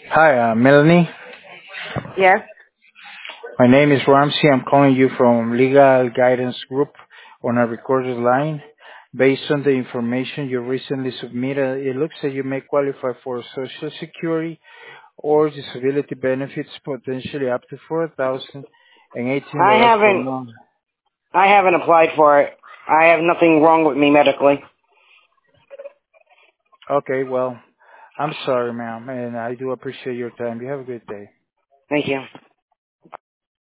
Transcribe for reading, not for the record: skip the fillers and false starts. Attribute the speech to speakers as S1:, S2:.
S1: Hi, Melanie.
S2: Yes.
S1: My name is Ramsey. I'm calling you from Legal Guidance Group on a recorded line. Based on the information you recently submitted, it looks that you may qualify for Social Security or disability benefits, potentially up to
S2: I
S1: $4,018 per
S2: haven't
S1: month.
S2: I haven't applied for it. I have nothing wrong with me medically.
S1: Okay, well, I'm sorry, ma'am, and I do appreciate your time. You have a good day.
S2: Thank you.